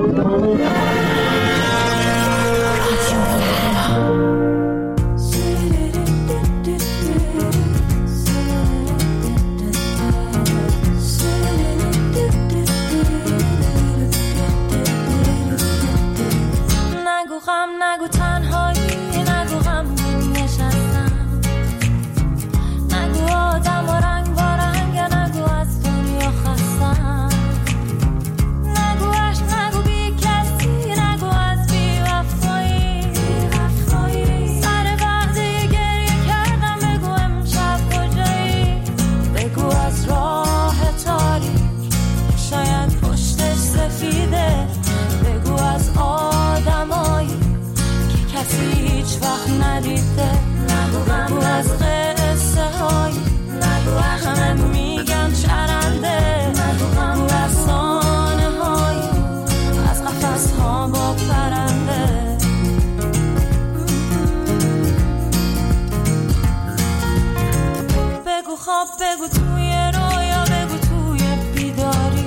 بگو توی رویا، بگو توی بیداری،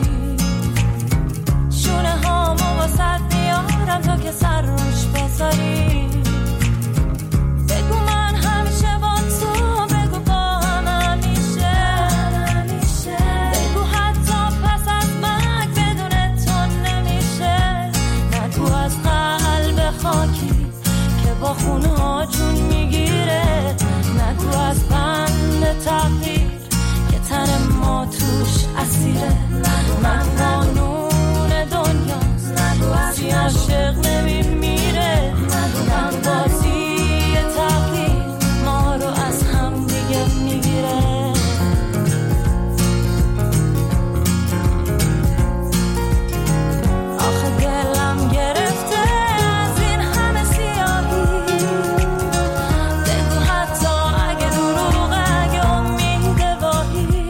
شونه هامو واسد میارم تا که سر روش بذاری. بگو من همیشه با تو، بگو با هم همیشه. بگو حتی پس از مرگ بدون تو نمیشه. نگو از قلب خاکی که با خونها جون میگیره. نگو از بند تقدیر که تن ما توش اسیره. من قانون دنیاست، کسی عاشق نمیمیره. من بازی تقدیر ما رو از هم دیگه میگیره. آخه دلم گرفته از این همه سیاهی. بگو حتی اگه دروغه، اگه امید واهی،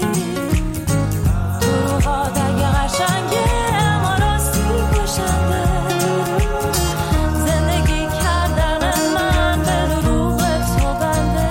دروغات اگه قشنگه اما راستی کشنده. زندگی کردن من به دروغ تو بنده.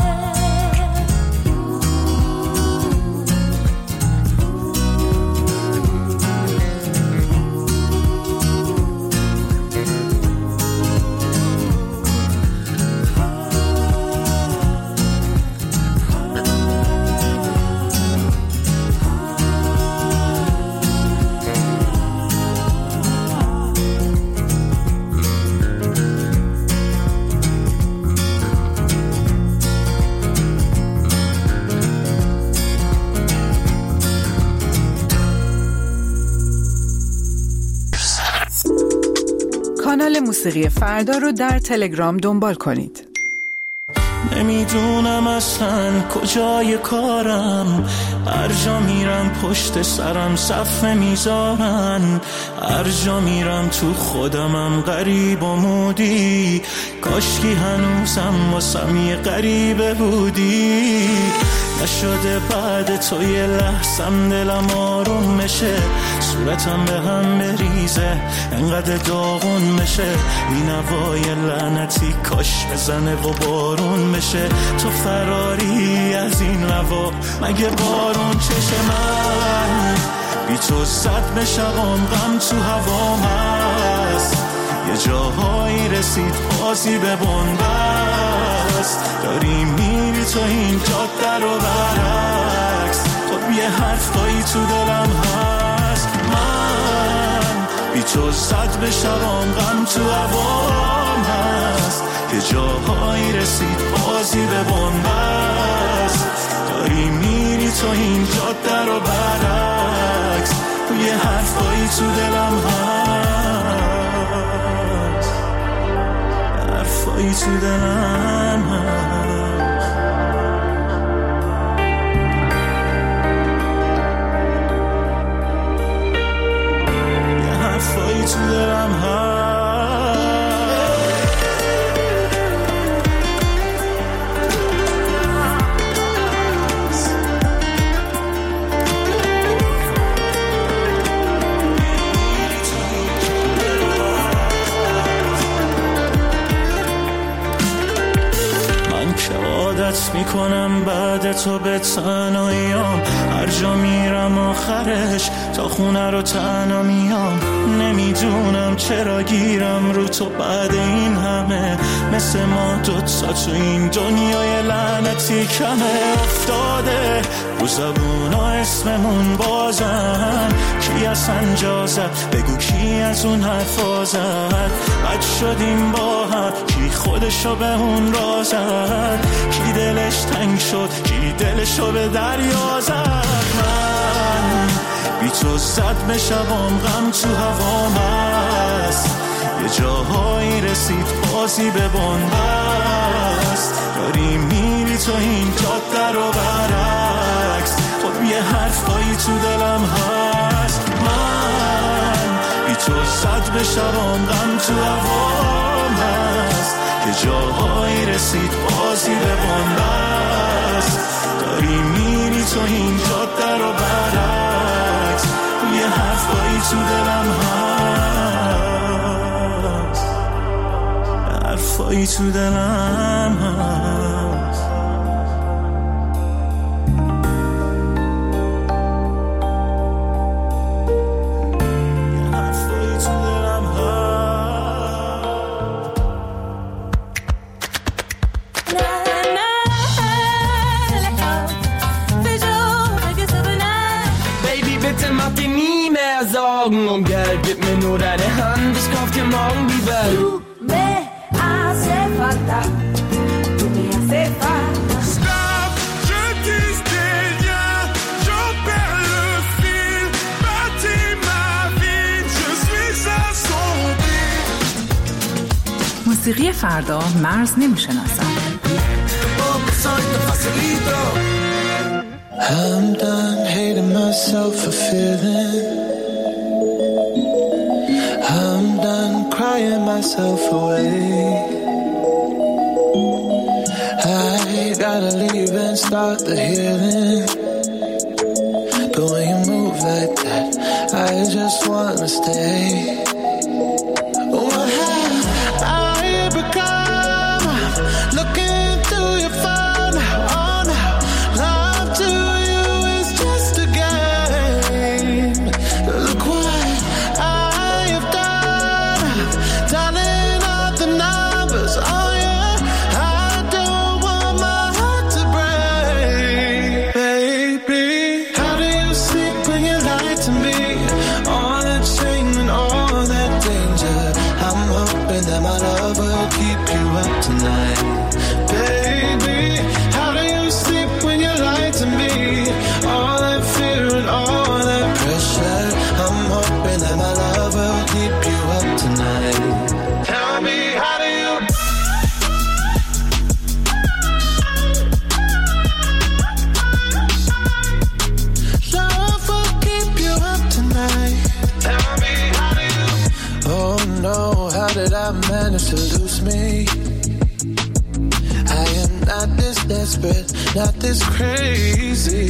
کانال موسیقی فردا رو در تلگرام دنبال کنید. نمیدونم اصلا کجای کارم، هر جا میرم پشت سرم صفحه میذارن. هر جا میرم تو خودمم غریب و مودی، کاشکی هنوزم واسم یه غریبه بودی. نشده بعد تو یه لحظم دلم آروم میشه، صورتم به هم بریزه انقدر داغون میشه. بینوای لعنتی کاش بزنه و بارون بشه. تو فراری از این روا مگه بارون چشه؟ من بی تو صد بشم غم تو هوام هست. یه جاهایی رسید بازی به بنبست، داری میری تو این جاده رو برعکس. خب یه حرفایی تو دلم هست، من بی تو صد بشم غم تو هوام هست. یه جاهایی رسید بازی به بنبست، داری میری تو این جاده رو برعکس. یه حرفایی تو دلم هست، حرفایی تو دلم هست. یه حرفایی تو دلم هست. عادت میکنم بعد تو به تنهاییام، هر جا میرم آخرش تا خونه رو تنها میام. نمیدونم چرا گیرم رو تو بعد این همه، مثل ما دوتا تو این دنیای لعنتی کمه. افتاده رو زبونا اسممون بازن، کی از انجا زد بگو کی از اون حرفا زد. بد شدیم با هم، کی خودشو به اون را زد، کی دلش تنگ شد کی دلشو به دریا زد. من بی تو زد به شبام غم تو هوام هست، یه جاهایی رسید بازی به بنبست. داری میری تو این جاده رو برعکس، خب یه حرفایی تو دلم هست. من بی تو زد به شبام غم تو هوام هست، یه جاهایی رسید بازی به بنبست. داری میری تو این جاده رو برعکس، یه حرفایی تو دلم هست، حرفایی تو دلم هست. Um Geld, gib mir nur deine Hand, ich kauf dir morgen die Welt. Tu me hace falta, tu me hace falta. Stop, je disais rien, j'en perds le fil. Bâtis ma vie, je suis assombri. موسیقی فردا مرز نمیشناسد. I'm done hating myself for feeling, I'm done crying myself away. I gotta leave and start the healing, but when you move like that, I just wanna stay. What have I become? Looking through your phone now, oh now, love to you is just a game. Look what I have done, tallying up the numbers, oh yeah. I don't want my heart to break. Baby, how do you sleep when you lie to me? All that shame and all that danger, I'm hoping that my love will keep you up tonight. Baby, how do you sleep when you lie to me? All that fear and all that pressure, I'm hoping that my love will keep you up tonight. Tell me, how do you? Love will keep you up tonight. Tell me, how do you? Oh no, how did I manage to lose me? I am not this desperate, not this crazy.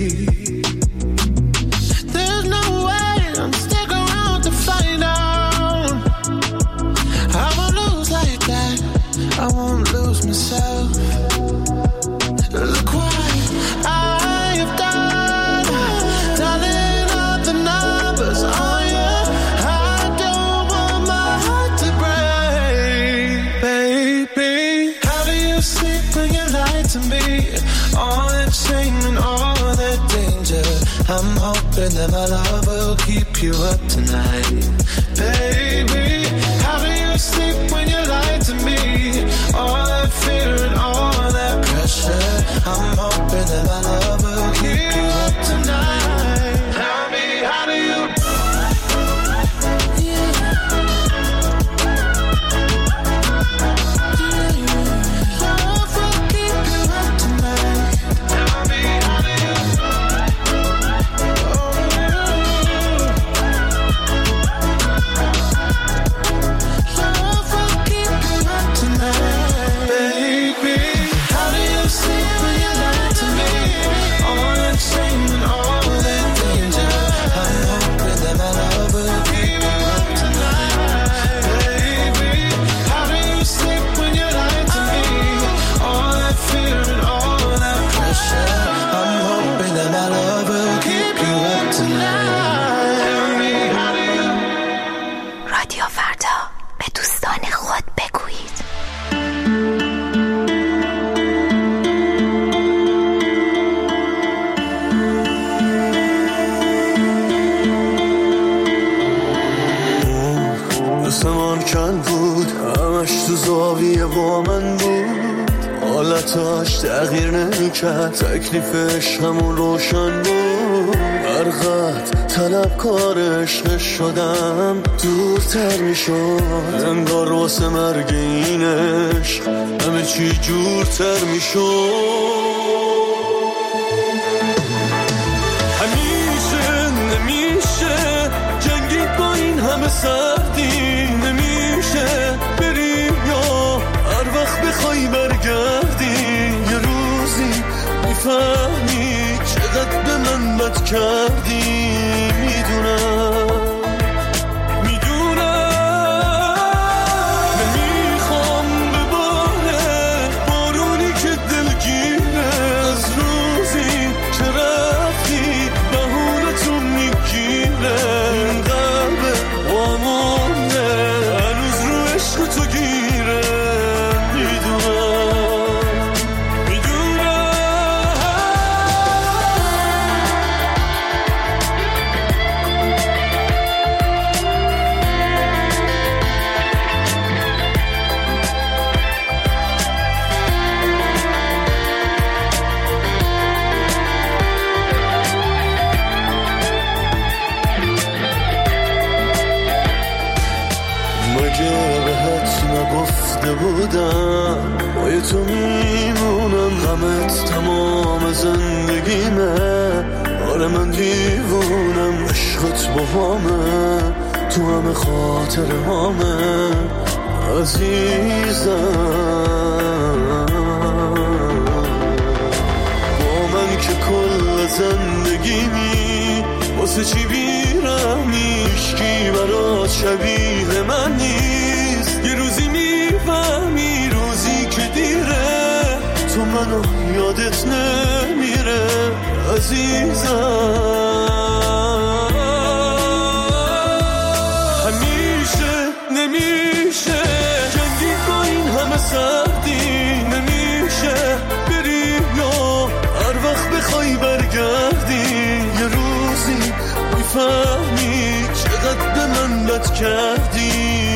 There's no way I'm stick around to find out. I won't lose like that, I won't lose myself. Look what I have done, tallying up the numbers, oh yeah. I don't want my heart to break. Baby, how do you sleep when you lie to me? All that shame and all that danger, I'm hoping that my love will keep you up tonight. Baby, how do you sleep when you lie to me? All that fear and all that pressure, I'm hoping that my love will keep you up tonight. Tell me, how do you? Love will keep you up tonight. Tell me, how do you? Oh, کن بود، همش تو زاویه با من بود، حالتاش تغییر نمیکرد، تکلیفش همون روشن بود. هر قد طلبکار عشق شدم دورتر میشد، انگار واسه مرگ این عشق همه چی جورتر میشد. همیشه نمیشه جنگید با این همه سردی، نمیشه بریم یا هر وقت بخوای برگردی، یه روزی میفهمی چقدر به من بد کردی. میدونم نمیخوام بباره بارونی که دلگیره، از روزی که رفتی بهونتو میگیره، این قلب وامونه هنوز رو عشق تو گیره. نگفته بودم با تو میمونم، غمت تمام زندگیمه، آره من دیوونم، عشقت با همه تو همه خاطر همه عزیزم. با من که کل زندگیمی واسه چی بیرمی، هیچکی برات شبیه من نیست، یه روزی میفهمی روزی که دیره تو منو یادت نمیره عزیزم. همیشه نمیشه جنگی با این همه سردی، نمیشه بریم یا هر وقت بخوای برگردی، یه روزی میفهمی چقدر به من بد کردی.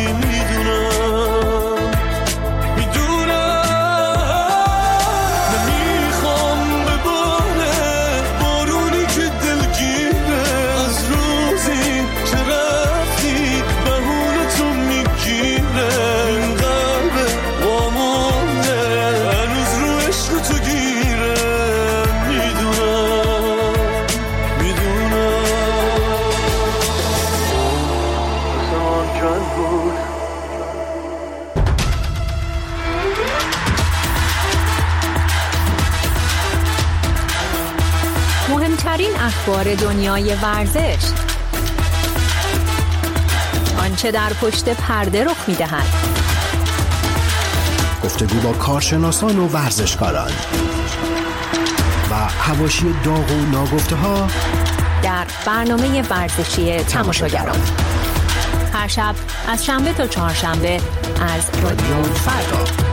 مهمترین اخبار دنیای ورزش، آنچه در پشت پرده رخ می‌دهد، گفتگو با کارشناسان و ورزشکاران و حواشی داغ و ناگفته‌ها در برنامه ورزشی تماشاگران، هر شب از شنبه تا چهارشنبه از رادیو فردا.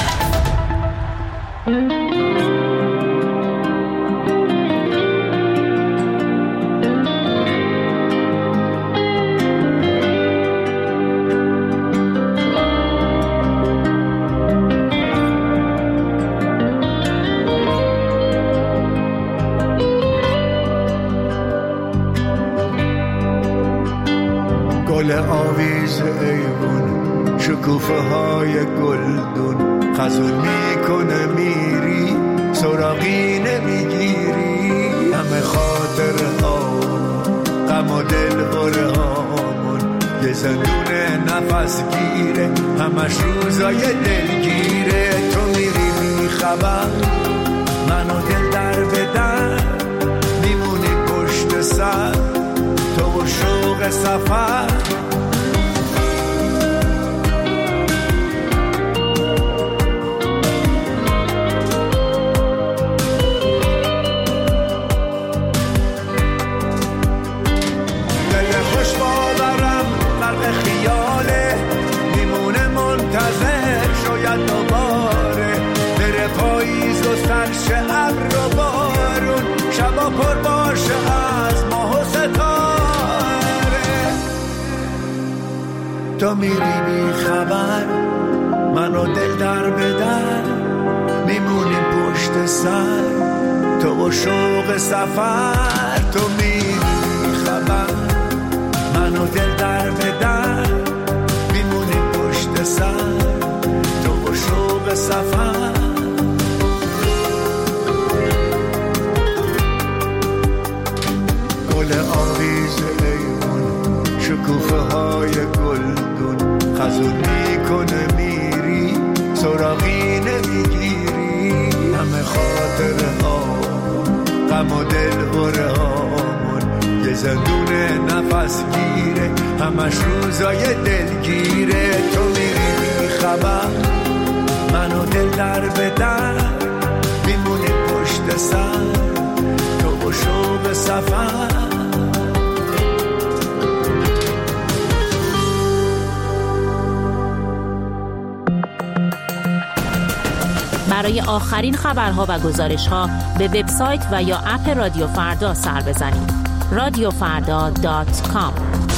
گل آویز ایوون، شکوفه های گلدون، خزون میکنه میری سراغی نمیگیری، همه خاطر هامون غم و دل بره هامون، یه زندون نفس گیره همش روزای دلگیره. تو میری میخبر منو دل در بدن، میمونی پشت سر تو و شوق سفر. دل خوش باورم غرق خیاله، میمونه منتظر شاید دوباره بره پاییز و سرش ابر و بارون، شبا پر باشه از ماه و ستاره. تو میری بی خبر، من و دل در به در میمونیم پشت سر، تو و شوق سفر. تو میری بی خبر، من و دل در به در میمونیم پشت سر، تو و شوق سفر. گل آویز ایمون، شکوفه های گلگون، خزون میکنه میری سراغی نمیگیری. همه خاطره ها غم و دل بره هامون، یه زندون نفس گیره همش روزای دلگیره. تو میری بی خبر، من و دل در به در میمونی پشت سر، تو و شوق سفر. برای آخرین خبرها و گزارش‌ها به وبسایت و یا اپ رادیو فردا سر بزنید. radiofarda.com.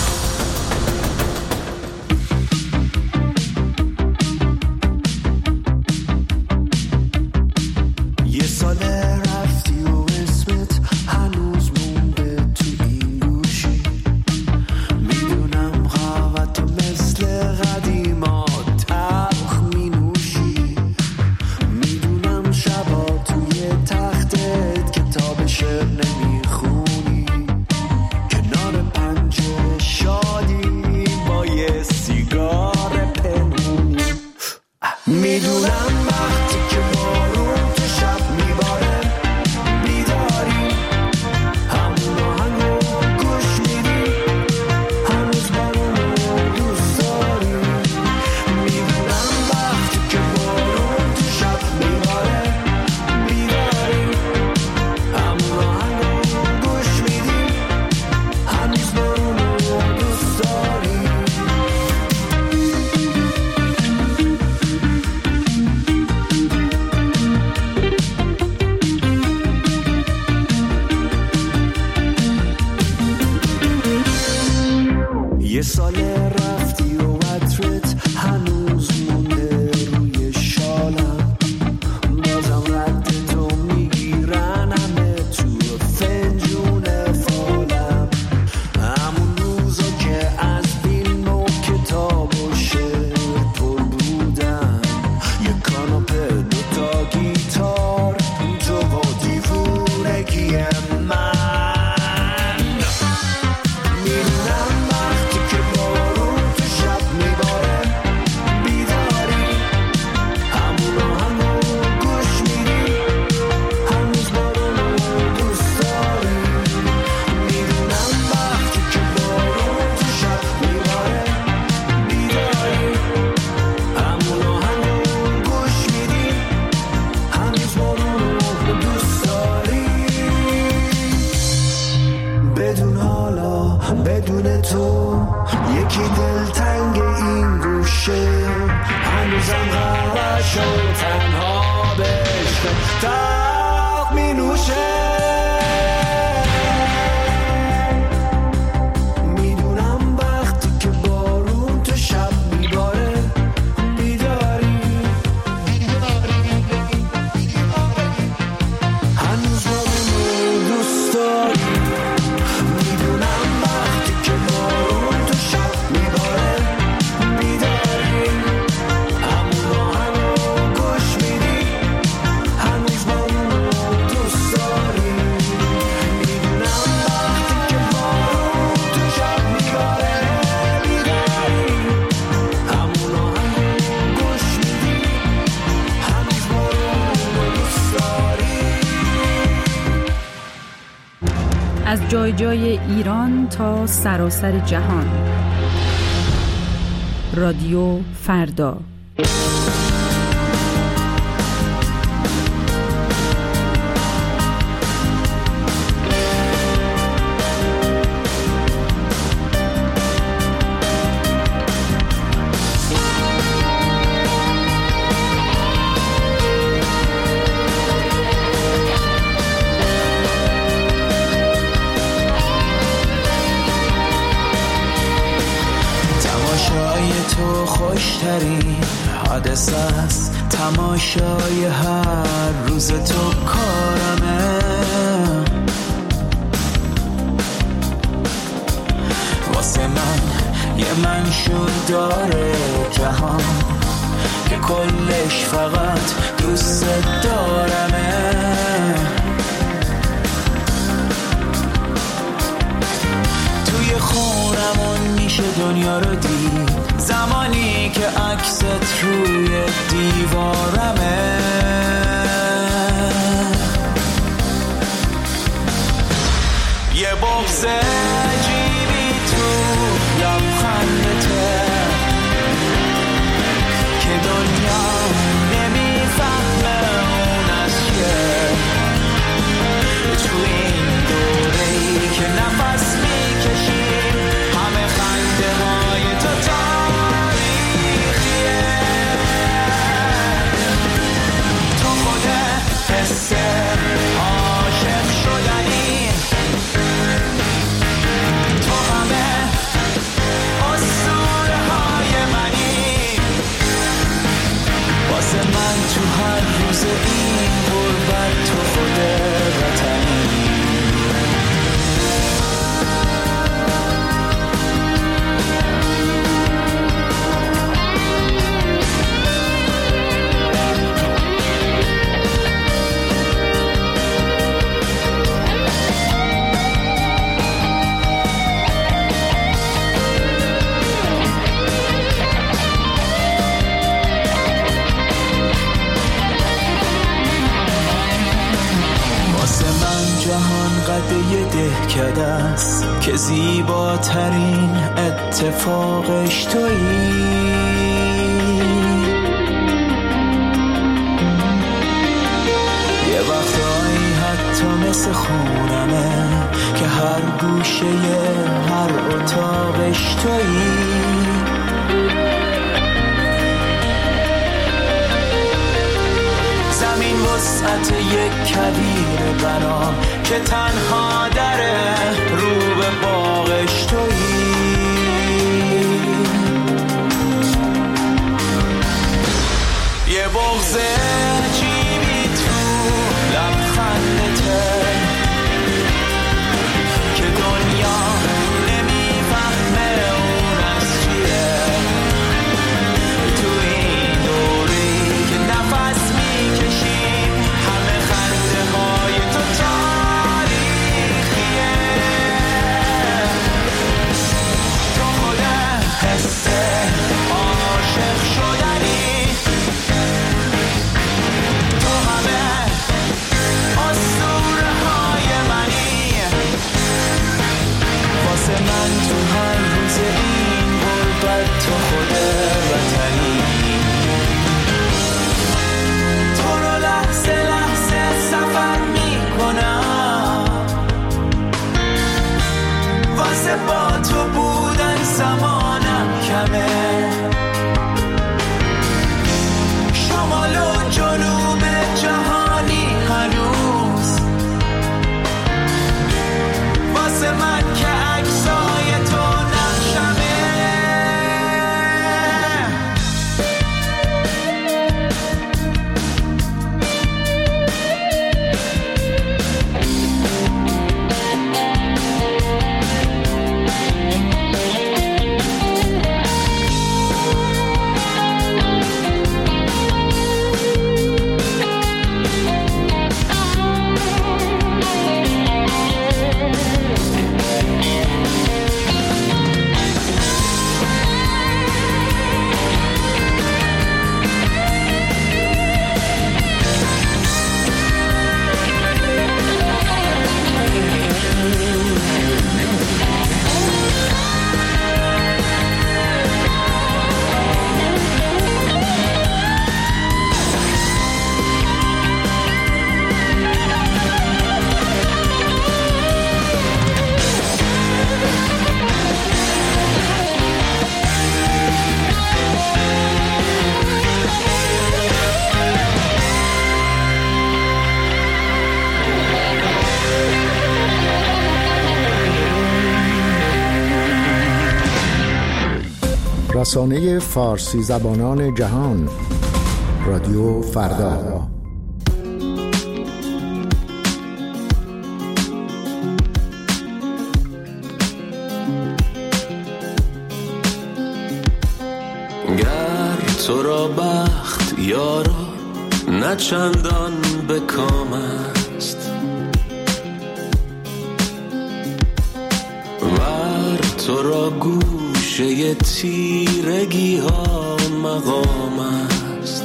از جای جای ایران تا سراسر جهان. رادیو فردا. تماشای تو خوشترین حادثه است، تماشای هر روز تو کارمه. واسه من یه منشور داره جهان که کلش فقط دوست دارمه. توی خونمون میشه دنیا رو دید، زمانی که عکست روی دیوارمه. یه بغض عجیبی تو لبخندته که دنیا نمیفهمه اون از چیه. تو این دوره‌ای که نفس میکشیم همه خنده های تو تاریخیه. تو خود حس عاشق شدنی، تو همه اسطوره های منی. واسه من تو هر روز این غربت تو خود وطنی. یه دهکده است که زیباترین اتفاقش تویی. یه وقتایی حتی مثل خونمه که هر گوشه هر اتاقش تویی. زمین وسعت یک کویر بنا که تنها دره رو به باغش تویی. یه بغض عجیبی تو لبخندته که دنیا نمیفهمه اون از چیه. تو این دوری که نفس میکشیم همه خنده های تو تاریخیه. رسانه فارسی زبانان جهان، رادیو فردا. گر تو را بخت یارا نه چندان به کام است، ور تو را گوشه تیرگی ها مقام است.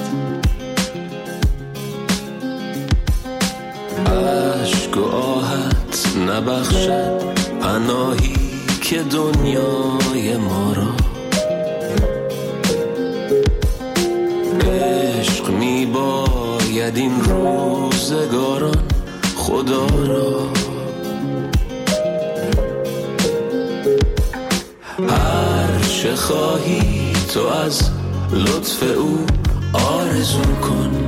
عشق و آهت نبخشد پناهی که دنیای ما را، عشق می باید این روزگاران خدا را. هر چه خواهی تو از لطف او آرزو کن،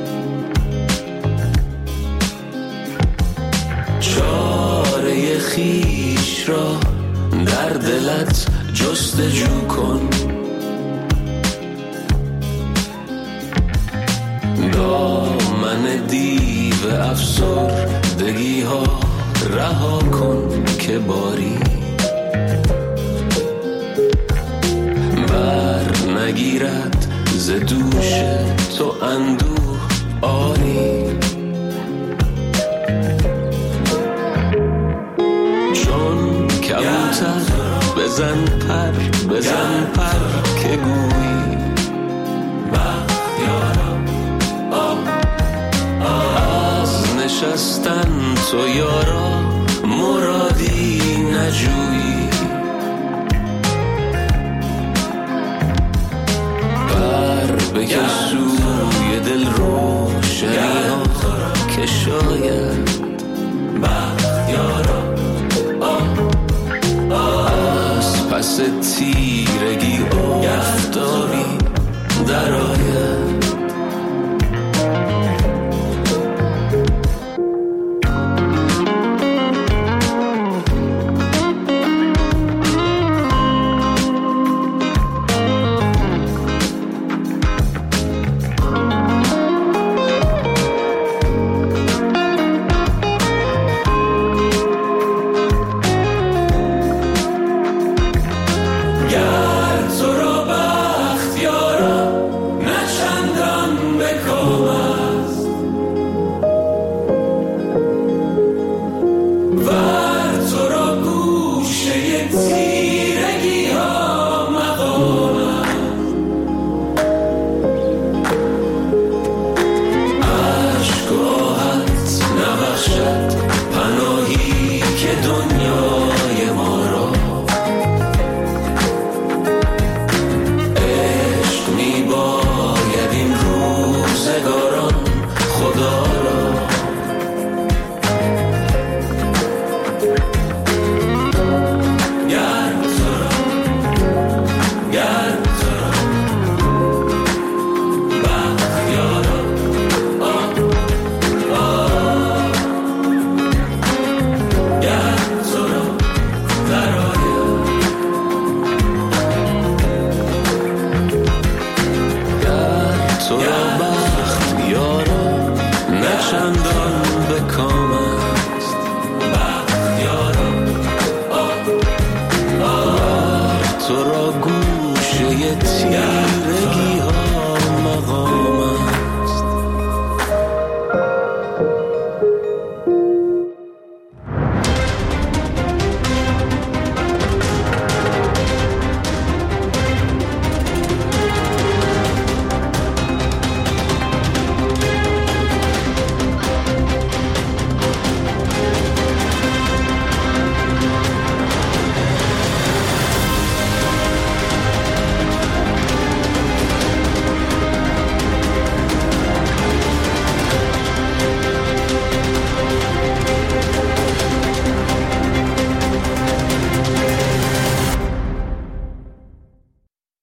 چاره خویش را در دلت جستجو کن. دامن دیو افسردگی ها رها کن که باری بر نگیرد ز دوش تو اندوه آری. چون کبوتر بزن پر که گویی از نشستن تو یارا مرادی نجویی. پر بکش سوی دل روشنی ها که شاید بختیارا از پس تیرگی آفتابی در آید. تو را گوشه تیرگی ها مقام